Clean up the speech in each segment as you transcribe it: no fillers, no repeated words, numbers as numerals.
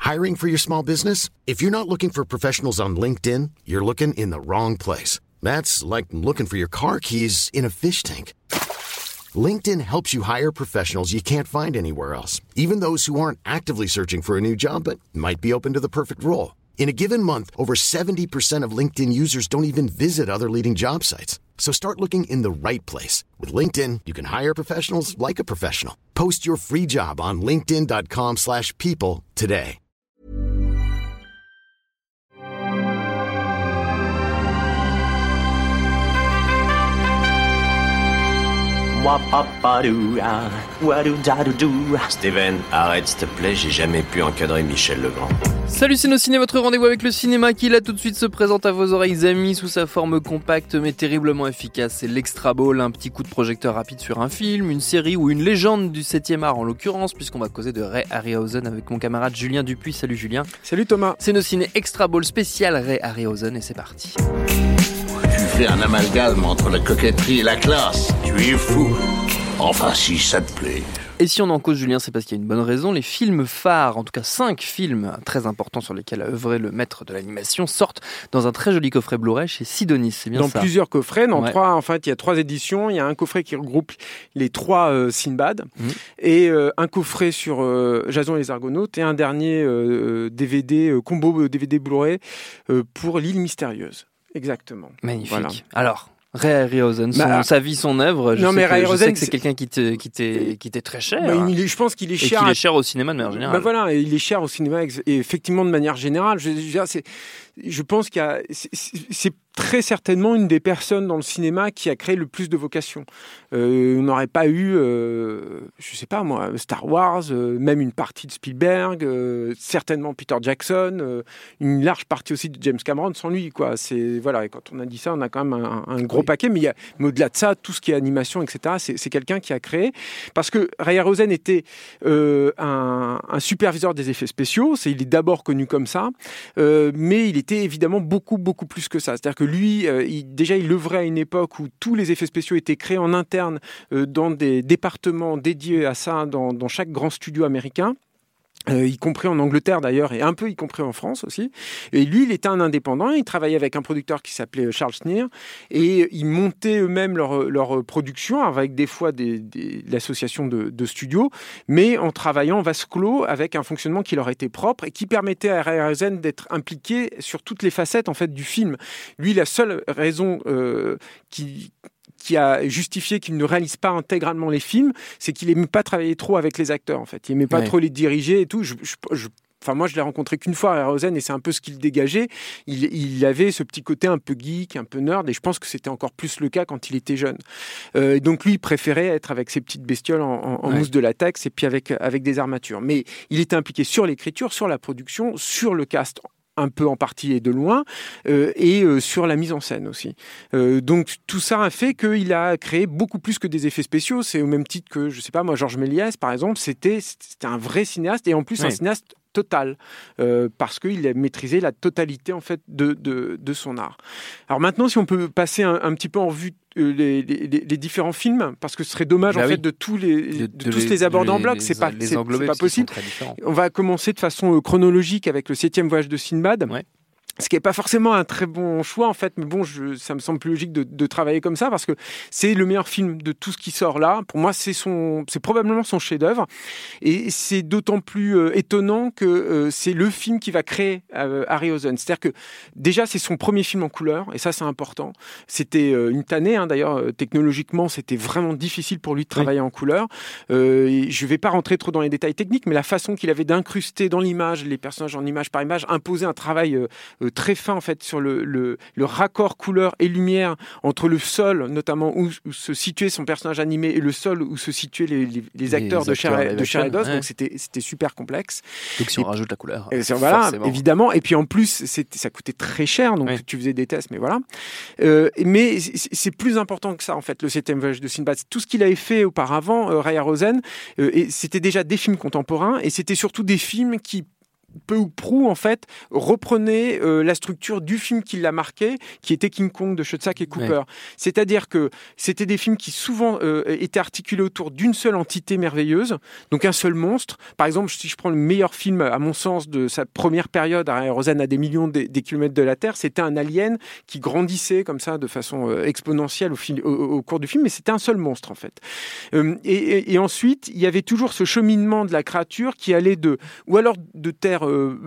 Hiring for your small business? If you're not looking for professionals on LinkedIn, you're looking in the wrong place. That's like looking for your car keys in a fish tank. LinkedIn helps you hire professionals you can't find anywhere else, even those who aren't actively searching for a new job but might be open to the perfect role. In a given month, over 70% of LinkedIn users don't even visit other leading job sites. So start looking in the right place. With LinkedIn, you can hire professionals like a professional. Post your free job on linkedin.com/people today. Steven, arrête s'il te plaît, j'ai jamais pu encadrer Michel Legrand. Salut c'est nos ciné, votre rendez-vous avec le cinéma qui là tout de suite se présente à vos oreilles amis sous sa forme compacte mais terriblement efficace. C'est l'Extra Ball, un petit coup de projecteur rapide sur un film, une série ou une légende du 7e art en l'occurrence, puisqu'on va causer de Ray Harryhausen avec mon camarade Julien Dupuis. Salut Julien. Salut Thomas. C'est nos ciné Extra Ball spécial Ray Harryhausen et c'est parti. Tu fais un amalgame entre la coquetterie et la classe. Tu es fou. Enfin, si ça te plaît. Et si on en cause Julien, c'est parce qu'il y a une bonne raison. Les films phares, en tout cas 5 films très importants sur lesquels a œuvré le maître de l'animation, sortent dans un très joli coffret Blu-ray chez Sidonis, c'est bien dans ça. Dans plusieurs coffrets, ouais. 3, en fait, il y a 3 éditions. Il y a un coffret qui regroupe les 3 Sinbad et un coffret sur Jason et les Argonautes et un dernier DVD, combo DVD Blu-ray pour l'île mystérieuse. Exactement. Magnifique. Voilà. Alors, Ray Harryhausen, sa vie, son œuvre. Je sais que c'est quelqu'un qui t'est très cher. Je pense qu'il est cher. Et qu'il est cher au cinéma de manière générale. Voilà, il est cher au cinéma et effectivement de manière générale. Je pense c'est très certainement une des personnes dans le cinéma qui a créé le plus de vocations. On n'aurait pas eu, je sais pas moi, Star Wars, même une partie de Spielberg, certainement Peter Jackson, une large partie aussi de James Cameron sans lui, quoi. Et quand on a dit ça, on a quand même un gros paquet. Mais au-delà de ça, tout ce qui est animation, etc., c'est quelqu'un qui a créé. Parce que Ray Harryhausen était un superviseur des effets spéciaux. Il est d'abord connu comme ça, mais il était évidemment beaucoup plus que ça. C'est-à-dire que lui, il œuvrait à une époque où tous les effets spéciaux étaient créés en interne dans des départements dédiés à ça dans chaque grand studio américain. Y compris en Angleterre d'ailleurs et un peu y compris en France aussi. Et lui, il était un indépendant, il travaillait avec un producteur qui s'appelait Charles Schneer et ils montaient eux-mêmes leur production avec des fois l'association de studios, mais en travaillant en vase clos avec un fonctionnement qui leur était propre et qui permettait à Ray Harryhausen d'être impliqué sur toutes les facettes en fait du film. Lui, la seule raison qui a justifié qu'il ne réalise pas intégralement les films, c'est qu'il n'aimait pas travailler trop avec les acteurs, en fait. Il n'aimait pas trop les diriger et tout. Moi, je l'ai rencontré qu'une fois, Harryhausen, et c'est un peu ce qu'il dégageait. Il avait ce petit côté un peu geek, un peu nerd, et je pense que c'était encore plus le cas quand il était jeune. Donc lui, il préférait être avec ses petites bestioles en mousse de latex et puis avec des armatures. Mais il était impliqué sur l'écriture, sur la production, sur le cast un peu en partie et de loin, et sur la mise en scène aussi. Donc tout ça a fait qu'il a créé beaucoup plus que des effets spéciaux. C'est au même titre que, je sais pas moi, Georges Méliès, par exemple, c'était un vrai cinéaste, et en plus un cinéaste total, parce qu'il a maîtrisé la totalité en fait de son art. Alors maintenant, si on peut passer un petit peu en revue les différents films, parce que ce serait dommage en fait de tous les aborder en bloc, c'est pas possible. On va commencer de façon chronologique avec le 7e voyage de Sinbad. Ouais. Ce qui n'est pas forcément un très bon choix, en fait, mais bon, ça me semble plus logique de travailler comme ça, parce que c'est le meilleur film de tout ce qui sort là. Pour moi, c'est probablement son chef-d'œuvre. Et c'est d'autant plus étonnant que c'est le film qui va créer Harryhausen. C'est-à-dire que, déjà, c'est son premier film en couleur, et ça, c'est important. C'était une tannée, d'ailleurs, technologiquement, c'était vraiment difficile pour lui de travailler en couleur. Je ne vais pas rentrer trop dans les détails techniques, mais la façon qu'il avait d'incruster dans l'image, les personnages en image par image, imposait un travail très fin en fait sur le raccord couleur et lumière entre le sol notamment où se situait son personnage animé et le sol où se situaient les acteurs de chair et d'os. Donc c'était super complexe. Donc si on rajoute la couleur, voilà, évidemment. Et puis en plus ça coûtait très cher, donc tu faisais des tests, mais voilà. Mais c'est plus important que ça en fait, le 7e voyage de Sinbad. Tout ce qu'il avait fait auparavant, Ray Harryhausen, et c'était déjà des films contemporains et c'était surtout des films qui peu ou prou, en fait, reprenait la structure du film qui l'a marqué, qui était King Kong de Schoedsack et Cooper. C'est-à-dire que c'était des films qui souvent étaient articulés autour d'une seule entité merveilleuse, donc un seul monstre. Par exemple, si je prends le meilleur film, à mon sens, de sa première période, Rosen à des millions des kilomètres de la Terre, c'était un alien qui grandissait comme ça de façon exponentielle au cours du film, mais c'était un seul monstre, en fait. Et ensuite, il y avait toujours ce cheminement de la créature qui allait ou alors de terres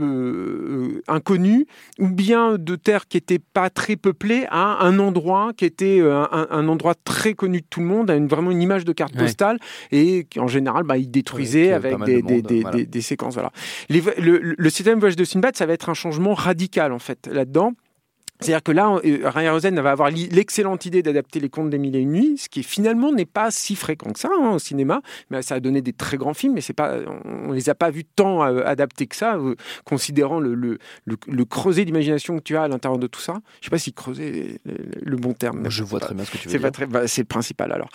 inconnues, ou bien de terres qui n'étaient pas très peuplées, à un endroit qui était un endroit très connu de tout le monde, vraiment une image de carte postale, et qui, en général, il détruisait avec des séquences. Voilà. Le 7e voyage de Sinbad, ça va être un changement radical, en fait, là-dedans. C'est-à-dire que là, Harryhausen va avoir l'excellente idée d'adapter Les Contes des Mille et Une Nuits, ce qui finalement n'est pas si fréquent que ça au cinéma, mais ça a donné des très grands films, mais on les a pas vus tant adaptés que ça, considérant le creuset d'imagination que tu as à l'intérieur de tout ça. Je sais pas si creuset est le bon terme. Je vois très bien ce que tu veux dire. C'est le principal alors.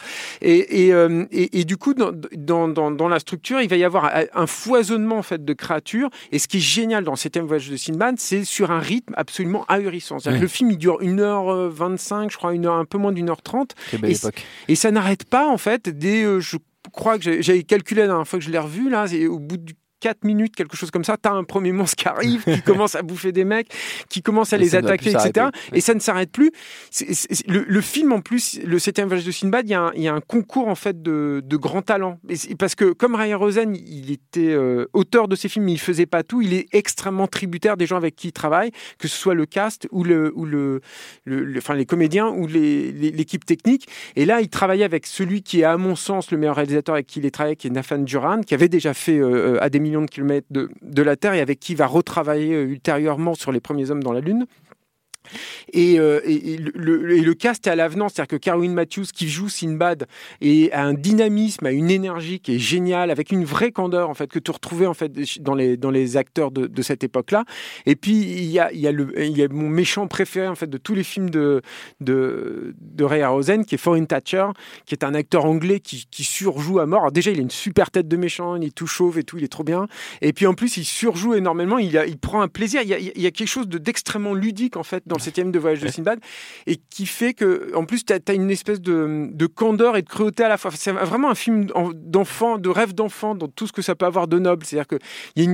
Et du coup, dans la structure, il va y avoir un foisonnement en fait de créatures. Et ce qui est génial dans le 7e voyage de Sinbad, c'est sur un rythme absolument ahurissant. Le film, il dure 1h25, je crois, un peu moins d'1h30. Quelle belle époque. Et ça n'arrête pas, en fait, je crois que j'avais calculé la dernière fois que je l'ai revu, là, au bout du 4 minutes, quelque chose comme ça, t'as un premier monstre qui arrive, qui commence à bouffer des mecs, qui commence à les attaquer, etc. Et ça ne s'arrête plus. Le film, en plus, le 7e voyage de Sinbad, il y a un concours, en fait, de grands talents. Parce que, comme Harryhausen, il était auteur de ses films, mais il faisait pas tout, il est extrêmement tributaire des gens avec qui il travaille, que ce soit le cast, ou les comédiens, ou l'équipe technique. Et là, il travaillait avec celui qui est, à mon sens, le meilleur réalisateur avec qui il est travaillé, qui est Nathan Duran, qui avait déjà fait à des millions de kilomètres de la Terre et avec qui il va retravailler ultérieurement sur Les Premiers Hommes dans la Lune. Et le cast est à l'avenant, c'est-à-dire que Caroline Matthews qui joue Sinbad a un dynamisme, a une énergie qui est géniale, avec une vraie candeur en fait que tu retrouvais en fait dans les acteurs de cette époque-là. Et puis il y a mon méchant préféré en fait de tous les films de Harryhausen, qui est Foreign Thatcher, qui est un acteur anglais qui surjoue à mort. Alors déjà il a une super tête de méchant, il est tout chauve et tout, il est trop bien. Et puis en plus il surjoue énormément, il prend un plaisir. Il y a quelque chose d'extrêmement ludique en fait dans le 7e de voyage de Sinbad, et qui fait que, en plus, t'as une espèce de candeur et de cruauté à la fois. C'est vraiment un film d'enfant, de rêve d'enfant, dans tout ce que ça peut avoir de noble. C'est-à-dire que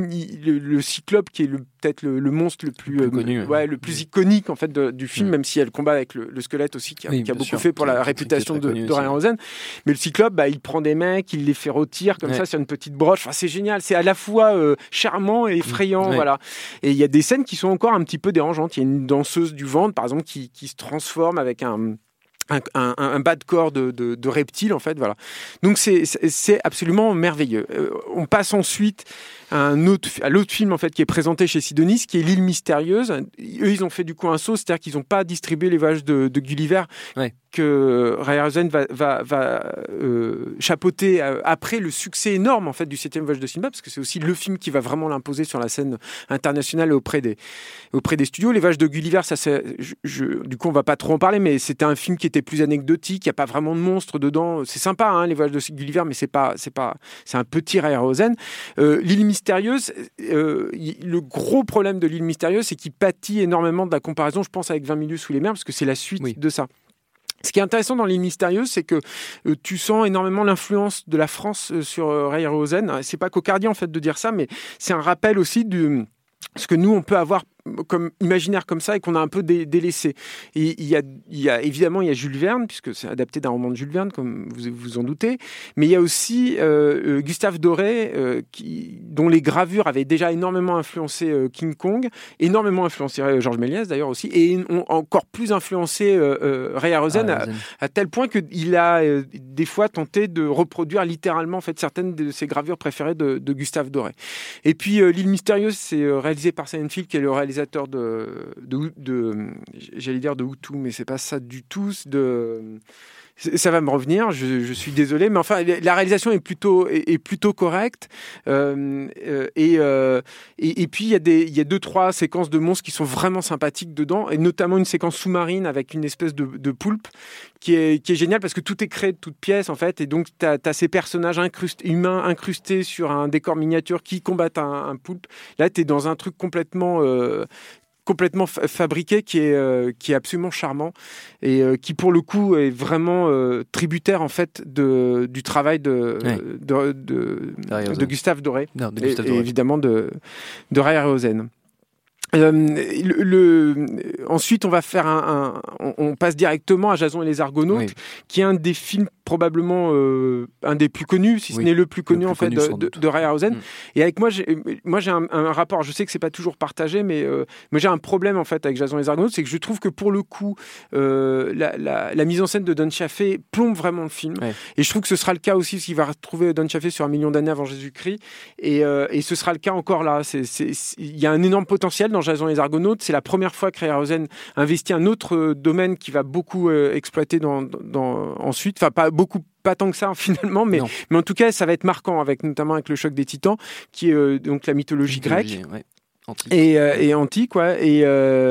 le Cyclope, qui est peut-être le monstre le plus connu, le plus iconique en fait du film, même si elle combat avec le squelette aussi, qui a beaucoup fait pour la réputation de Harryhausen. Mais le Cyclope, il prend des mecs, il les fait rôtir comme ça sur une petite broche. Enfin, c'est génial. C'est à la fois charmant et effrayant, voilà. Et il y a des scènes qui sont encore un petit peu dérangeantes. Il y a une danseuse du ventre, par exemple, qui se transforme avec un bas de corps de reptile, en fait, voilà. Donc c'est absolument merveilleux. On passe ensuite à l'autre film en fait qui est présenté chez Sidonis, qui est L'île mystérieuse. Eux, ils ont fait du coup un saut, c'est-à-dire qu'ils n'ont pas distribué les voyages de Gulliver que Harryhausen va chapeauter après le succès énorme en fait du 7e voyage de Sinbad, parce que c'est aussi le film qui va vraiment l'imposer sur la scène internationale auprès des studios. Les voyages de Gulliver, du coup on va pas trop en parler, mais c'était un film qui était plus anecdotique, il n'y a pas vraiment de monstres dedans. C'est sympa les voyages de Gulliver, mais c'est un petit Harryhausen. L'île mystérieuse, le gros problème de l'île mystérieuse, c'est qu'il pâtit énormément de la comparaison, je pense, avec 20 milieux sous les mers, parce que c'est la suite de ça. Ce qui est intéressant dans l'île mystérieuse, c'est que tu sens énormément l'influence de la France sur Harryhausen. C'est pas cocardier en fait de dire ça, mais c'est un rappel aussi de ce que nous on peut avoir comme imaginaire comme ça et qu'on a un peu délaissé. Et il y a évidemment Jules Verne, puisque c'est adapté d'un roman de Jules Verne, comme vous vous en doutez, mais il y a aussi Gustave Doré, dont les gravures avaient déjà énormément influencé King Kong, énormément influencé Georges Méliès d'ailleurs aussi, et ont encore plus influencé Harryhausen à tel point qu'il a des fois tenté de reproduire littéralement en fait certaines de ses gravures préférées de Gustave Doré. Et puis L'île mystérieuse, c'est réalisé par Simon Field, qui est le réalisateur j'allais dire de Hutu, mais c'est pas ça du tout, Ça va me revenir, je suis désolé, mais enfin la réalisation est plutôt correcte. Et puis il y a 2-3 séquences de monstres qui sont vraiment sympathiques dedans, et notamment une séquence sous-marine avec une espèce de poulpe qui est géniale parce que tout est créé de toutes pièces en fait, et donc t'as ces personnages humains incrustés sur un décor miniature qui combattent un poulpe. Là t'es dans un truc complètement fabriqué qui est absolument charmant et qui pour le coup est vraiment tributaire en fait du travail de Gustave Doré, et évidemment de Ray Harryhausen. Ensuite, on va faire on passe directement à Jason et les Argonautes, qui est un des films probablement un des plus connus, si ce n'est le plus connu en fait de Ray Harryhausen. Et avec moi j'ai un rapport. Je sais que c'est pas toujours partagé, mais moi j'ai un problème en fait avec Jason et les Argonautes, c'est que je trouve que pour le coup la mise en scène de Don Chaffee plombe vraiment le film. Et je trouve que ce sera le cas aussi parce qu'il va retrouver Don Chaffee sur 1 million d'années avant Jésus-Christ, et ce sera le cas encore là. Il y a un énorme potentiel dans Jason et les Argonautes. C'est la première fois que Ray Harryhausen investit un autre domaine qui va beaucoup exploiter ensuite. Enfin, pas tant que ça finalement, mais en tout cas, ça va être marquant, notamment avec le choc des Titans, qui est donc la mythologie grecque. Antique. Et antique, et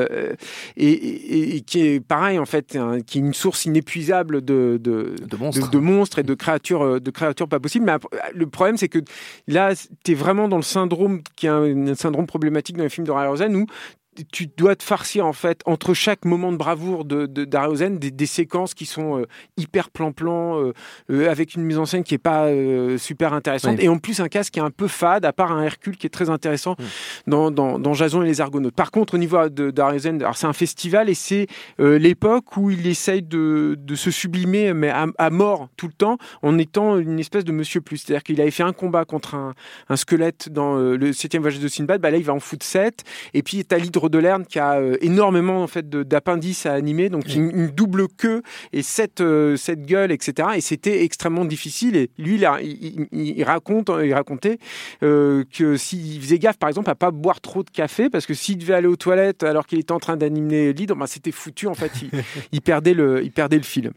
qui est pareil en fait, qui est une source inépuisable de monstres et de créatures pas possibles. Mais le problème, c'est que là, t'es vraiment dans le syndrome qui est un syndrome problématique dans les films de Ray Harryhausen, où tu dois te farcir en fait entre chaque moment de bravoure d'Harryhausen des séquences qui sont hyper plan-plan, avec une mise en scène qui est pas super intéressante, et en plus un cast qui est un peu fade, à part un Hercule qui est très intéressant dans Jason et les Argonautes. Par contre, au niveau d'Harryhausen, alors c'est un festival et c'est l'époque où il essaye de se sublimer, mais à mort tout le temps, en étant une espèce de Monsieur Plus. C'est-à-dire qu'il avait fait un combat contre un squelette dans le 7e voyage de Sinbad, là il va en foutre 7, et puis t'as l'hydre de Lerne qui a énormément en fait d'appendices à animer, donc une double queue et 7 gueules, etc. Et c'était extrêmement difficile. Et lui, il racontait que s'il faisait gaffe, par exemple, à pas boire trop de café, parce que s'il devait aller aux toilettes alors qu'il était en train d'animer l'hydre, c'était foutu en fait. Il perdait le fil.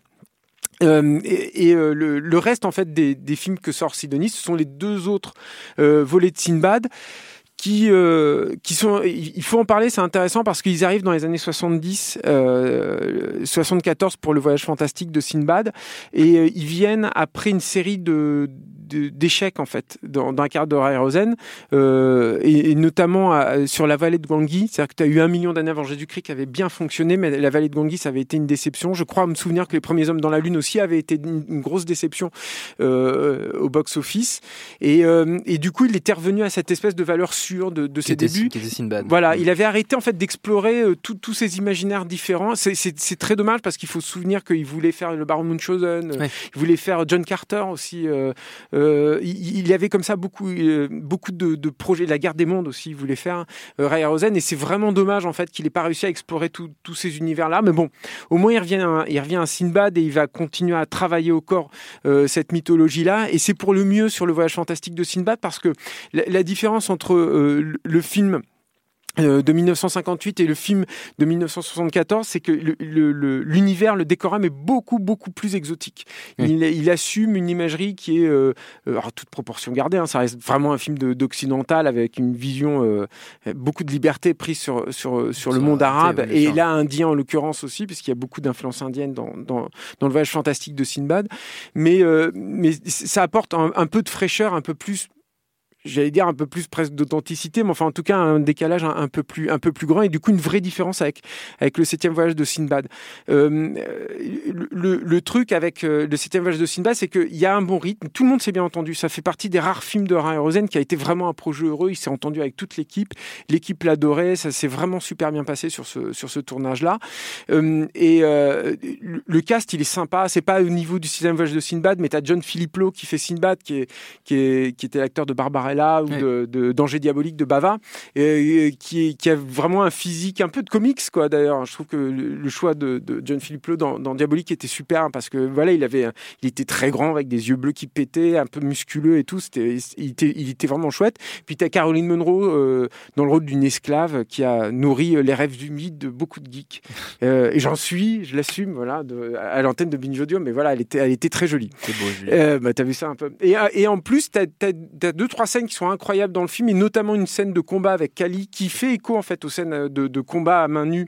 Le reste en fait des films que sort Sidonie, ce sont les 2 autres volets de Sinbad. Qui sont, il faut en parler, c'est intéressant parce qu'ils arrivent dans les années 70, 74 pour le voyage fantastique de Sinbad, et ils viennent après une série d'échecs en fait dans un cadre de Ray Harryhausen, et notamment sur la vallée de Gangui. C'est-à-dire que tu as eu 1 million d'années avant Jésus-Christ qui avait bien fonctionné, mais la vallée de Gangui ça avait été une déception. Je crois me souvenir que Les Premiers Hommes dans la Lune aussi avait été une grosse déception au box-office, et du coup il était revenu à cette espèce de valeur sûre de ses débuts. Qui était Sinbad. Voilà, il avait arrêté en fait d'explorer tous ces imaginaires différents. C'est très dommage parce qu'il faut se souvenir qu'il voulait faire le Baron Munchausen, il voulait faire John Carter aussi. Il y avait comme ça beaucoup de projets. La Guerre des Mondes aussi, il voulait faire Ray Harryhausen, et c'est vraiment dommage en fait qu'il n'ait pas réussi à explorer tous ces univers-là. Mais bon, au moins il revient à Sinbad, et il va continuer à travailler au corps cette mythologie-là. Et c'est pour le mieux sur le voyage fantastique de Sinbad, parce que la différence entre le film de 1958 et le film de 1974, c'est que l'univers, le décorum est beaucoup plus exotique. Il assume une imagerie qui est, alors toute proportion gardée, ça reste vraiment un film d'occidental avec une vision, beaucoup de liberté prise sur le monde arabe, et là indien en l'occurrence aussi, puisqu'il y a beaucoup d'influences indiennes dans le voyage fantastique de Sinbad, mais ça apporte un peu de fraîcheur, un peu plus, j'allais dire un peu plus presque d'authenticité, mais enfin en tout cas un décalage un peu plus grand, et du coup une vraie différence avec le 7e voyage de Sinbad. Le truc avec le 7e voyage de Sinbad, c'est qu'il y a un bon rythme, tout le monde s'est bien entendu, ça fait partie des rares films de Ray Harryhausen qui a été vraiment un projet heureux. Il s'est entendu avec toute l'équipe l'adorait, ça s'est vraiment super bien passé sur ce tournage-là, et le cast il est sympa, c'est pas au niveau du 6e voyage de Sinbad, mais t'as John Philipplo qui fait Sinbad, qui était l'acteur de Barbara Umbrella ou d'Angers Diabolique de Bava, qui a vraiment un physique un peu de comics, quoi. D'ailleurs, je trouve que le choix de John Philippe Lowe dans Diabolique était super, parce que voilà, il était très grand avec des yeux bleus qui pétaient, un peu musculeux et tout. Il était vraiment chouette. Puis t'as Caroline Munro dans le rôle d'une esclave qui a nourri les rêves humides de beaucoup de geeks. Et je l'assume, voilà, à l'antenne de Binge Audio, mais voilà, elle était très jolie. C'est beau, Julien. T'as vu ça un peu. Et en plus, t'as 2-3 scènes qui sont incroyables dans le film, et notamment une scène de combat avec Kali qui fait écho en fait aux scènes de combat à main nue,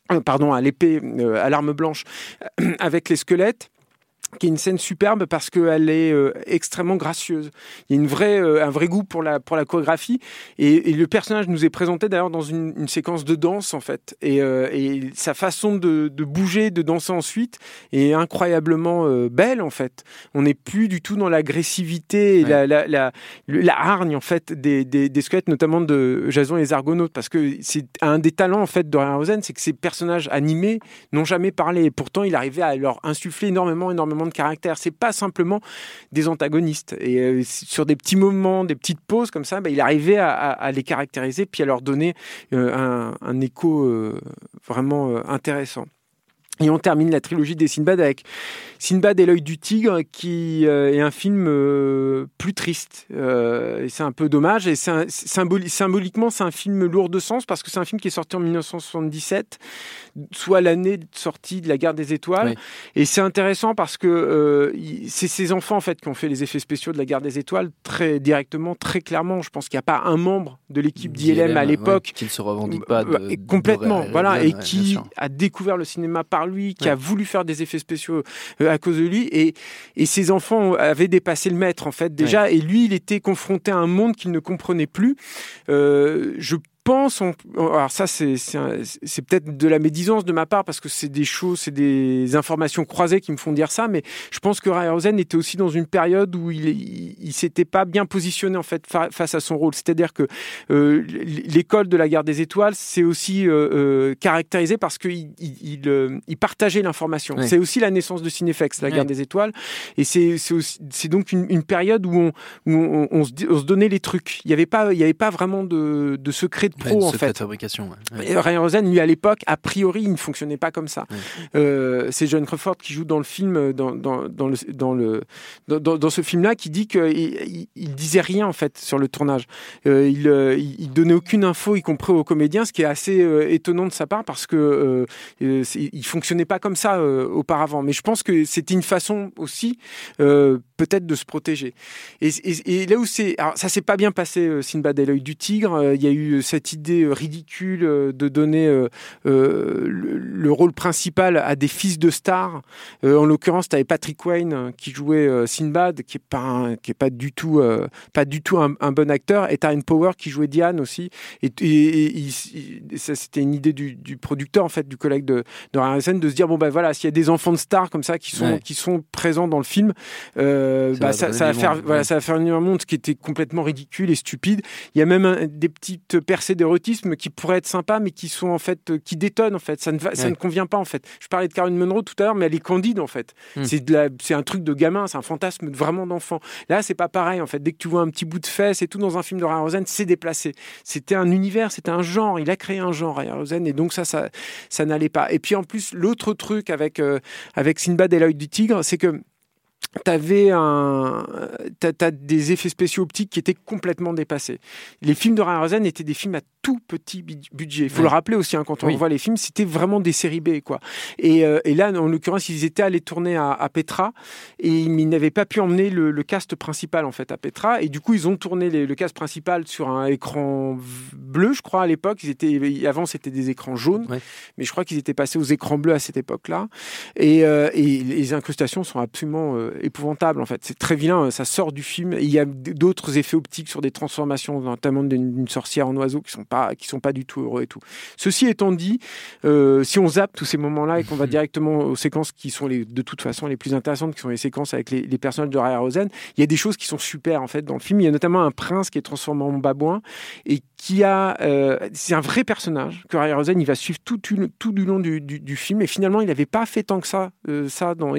à l'épée, à l'arme blanche, avec les squelettes, qui est une scène superbe parce qu'elle est extrêmement gracieuse. Il y a un vrai goût pour la chorégraphie, et le personnage nous est présenté d'ailleurs dans une séquence de danse en fait, et sa façon de bouger, de danser ensuite est incroyablement belle en fait. On n'est plus du tout dans l'agressivité et la hargne en fait des squelettes, notamment de Jason et les Argonautes, parce que c'est un des talents en fait de Harryhausen, c'est que ces personnages animés n'ont jamais parlé, et pourtant il arrivait à leur insuffler énormément de caractère. C'est pas simplement des antagonistes, et sur des petits moments, des petites pauses comme ça, il arrivait à les caractériser, puis à leur donner un écho vraiment intéressant. Et on termine la trilogie des Sinbad avec Sinbad et l'œil du tigre, qui est un film plus triste. Et c'est un peu dommage. Et symboliquement, c'est un film lourd de sens, parce que c'est un film qui est sorti en 1977, soit l'année de sortie de La Guerre des Étoiles. Oui. Et c'est intéressant parce que c'est ces enfants en fait qui ont fait les effets spéciaux de La Guerre des Étoiles très directement, très clairement. Je pense qu'il n'y a pas un membre de l'équipe d'ILM à l'époque qui ne se revendique pas complètement, voilà, et qui a découvert le cinéma par lui, qui a voulu faire des effets spéciaux à cause de lui, et ses enfants avaient dépassé le maître en fait déjà, et lui il était confronté à un monde qu'il ne comprenait plus. Je pense, alors ça c'est peut-être de la médisance de ma part, parce que c'est des informations croisées qui me font dire ça, mais je pense que Harryhausen était aussi dans une période où il s'était pas bien positionné en fait face à son rôle. C'est-à-dire que l'école de La Guerre des Étoiles, c'est aussi caractérisé parce qu'il partageait l'information. Oui. C'est aussi la naissance de Cinefex, La Guerre des Étoiles, et c'est donc une période où on se donnait les trucs. Il y avait pas vraiment de secret de pro en fait. Fabrication. Ouais. Harryhausen, lui à l'époque, a priori, il ne fonctionnait pas comme ça. Ouais. C'est John Crawford qui joue dans le film, dans ce film-là, qui dit qu'il disait rien en fait sur le tournage. Il donnait aucune info, y compris aux comédiens, ce qui est assez étonnant de sa part, parce que il fonctionnait pas comme ça auparavant. Mais je pense que c'était une façon aussi peut-être de se protéger. Et là où alors ça s'est pas bien passé, Sinbad et l'œil du tigre. Il y a eu cette idée ridicule de donner le rôle principal à des fils de stars. En l'occurrence, tu avais Patrick Wayne qui jouait Sinbad, qui est pas du tout un bon acteur, et Tyrone Power qui jouait Diane aussi. Et ça, c'était une idée du producteur en fait, du collègue de Harryhausen, de se dire voilà, s'il y a des enfants de stars comme ça qui sont présents dans le film, ça va faire un monde qui était complètement ridicule et stupide. Il y a même des petites percées d'érotisme qui pourraient être sympas, mais qui sont en fait qui détonnent en fait. Ça ne convient pas en fait. Je parlais de Caroline Munro tout à l'heure, mais elle est candide en fait. C'est un truc de gamin, c'est un fantasme vraiment d'enfant. Là, c'est pas pareil en fait. Dès que tu vois un petit bout de fesse et tout dans un film de Harryhausen, c'est déplacé. C'était un univers, c'était un genre. Il a créé un genre, Harryhausen, et donc ça n'allait pas. Et puis en plus, l'autre truc avec Sinbad et l'œil du tigre, c'est que t'as des effets spéciaux optiques qui étaient complètement dépassés. Les films de Harryhausen étaient des films à tout petit budget. Il faut le rappeler aussi, quand on voit les films, c'était vraiment des séries B, quoi. Et là, en l'occurrence, ils étaient allés tourner à Petra, et ils n'avaient pas pu emmener le cast principal en fait à Petra, et du coup ils ont tourné le cast principal sur un écran bleu, je crois à l'époque. Avant c'était des écrans jaunes, mais je crois qu'ils étaient passés aux écrans bleus à cette époque-là. Et les incrustations sont absolument épouvantable en fait. C'est très vilain, ça sort du film. Et il y a d'autres effets optiques sur des transformations, notamment d'une sorcière en oiseau, qui sont pas du tout heureux et tout. Ceci étant dit, si on zappe tous ces moments-là et qu'on va directement aux séquences qui sont de toute façon les plus intéressantes, qui sont les séquences avec les personnages de Harryhausen, il y a des choses qui sont super en fait dans le film. Il y a notamment un prince qui est transformé en babouin et c'est un vrai personnage que Harryhausen il va suivre tout du long du film, et finalement il n'avait pas fait tant que ça, il n'avait pas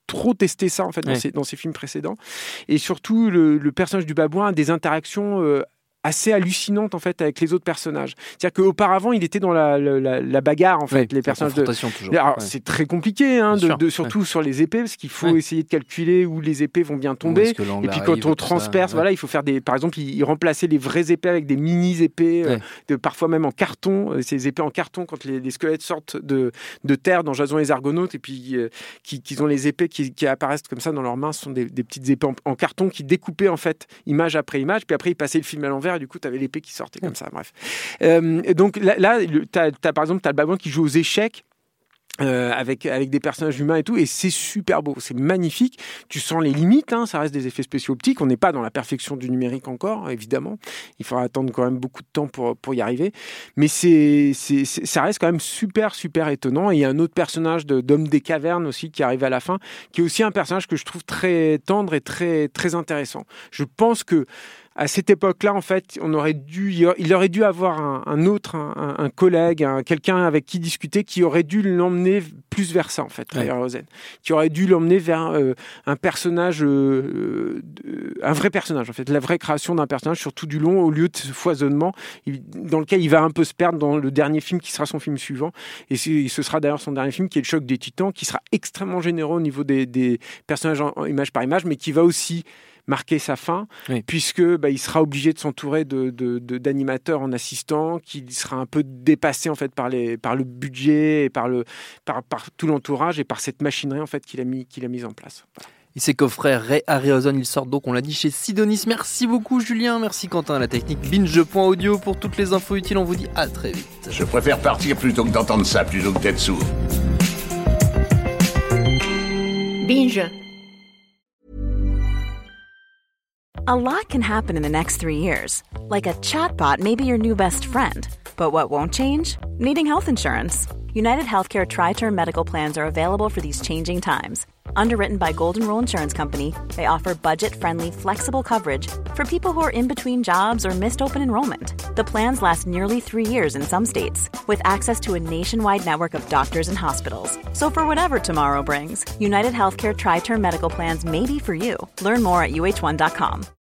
trop testé ça en fait dans ses films précédents. Et surtout, le personnage du babouin a des interactions assez hallucinante en fait avec les autres personnages. C'est-à-dire qu'auparavant, il était dans la bagarre en fait, les personnages toujours. Alors c'est très compliqué surtout sur les épées parce qu'il faut essayer de calculer où les épées vont bien tomber et puis quand on transperce, il faut faire par exemple, il remplaçait les vraies épées avec des mini épées parfois même en carton, ces épées en carton quand les squelettes sortent de terre dans Jason et les Argonautes et puis qu'ils ont les épées qui apparaissent comme ça dans leurs mains, ce sont des petites épées en carton qui découpaient en fait image après image, puis après ils passaient le film à l'envers. Du coup, tu avais l'épée qui sortait comme ça, bref. Et donc là par exemple, tu as le babouin qui joue aux échecs avec des personnages humains et tout, et c'est super beau, c'est magnifique. Tu sens les limites, ça reste des effets spéciaux optiques. On n'est pas dans la perfection du numérique encore, évidemment. Il faudra attendre quand même beaucoup de temps pour y arriver. Mais ça reste quand même super étonnant. Et il y a un autre personnage d'homme des cavernes aussi qui arrive à la fin, qui est aussi un personnage que je trouve très tendre et très, très intéressant. Je pense que à cette époque-là, en fait, il aurait dû avoir un collègue, quelqu'un avec qui discuter, qui aurait dû l'emmener plus vers ça, en fait, Harryhausen, qui aurait dû l'emmener vers un personnage, un vrai personnage, en fait, la vraie création d'un personnage sur tout du long, au lieu de ce foisonnement dans lequel il va un peu se perdre dans le dernier film qui sera son film suivant. Et ce sera d'ailleurs son dernier film, qui est Le Choc des Titans, qui sera extrêmement généreux au niveau des personnages en image par image, mais qui va aussi marquer sa fin, puisque il sera obligé de s'entourer d'animateurs en assistant, qui sera un peu dépassé en fait par le budget et par tout l'entourage et par cette machinerie en fait qu'il a mise en place. Et ses coffrets Ray Harryhausen, ils sortent donc, on l'a dit, chez Sidonis. Merci beaucoup Julien, merci Quentin à la technique. Binge.audio pour toutes les infos utiles, on vous dit à très vite. Je préfère partir plutôt que d'entendre ça, plutôt que d'être sourd. Binge. A lot can happen in the next 3 years. Like a chatbot may be your new best friend. But what won't change? Needing health insurance. United Healthcare Tri-Term Medical Plans are available for these changing times. Underwritten by Golden Rule Insurance Company, they offer budget-friendly, flexible coverage for people who are in between jobs or missed open enrollment. The plans last nearly 3 years in some states, with access to a nationwide network of doctors and hospitals. So for whatever tomorrow brings, United Healthcare Tri-Term Medical Plans may be for you. Learn more at uh1.com.